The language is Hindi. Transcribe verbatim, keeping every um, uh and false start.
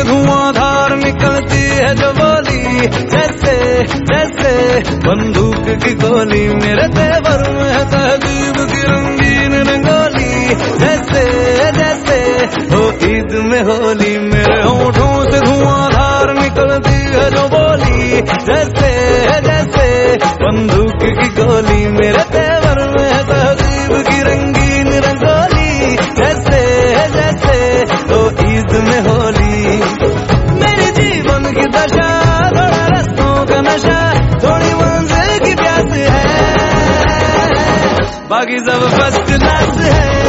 धुआंधार निकलती है जो बोली, जैसे जैसे बंदूक की गोली। मेरे तेवर में है तहजीब की रंगीन रंगोली, जैसे जैसे हो ईद में होली। मेरे होठों से धुआंधार निकलती है जो बोली, जैसे जैसे बंदूक की गोली। मेरे तेवर में है तहजीब की रंगीन रंगोली, जैसे जैसे हो ईद में होली। मेरे जीवन की दशा थोड़ा रस्तों का नशा, थोड़ी मंजिल की प्यास है, बाकी सब फर्स्ट क्लास है।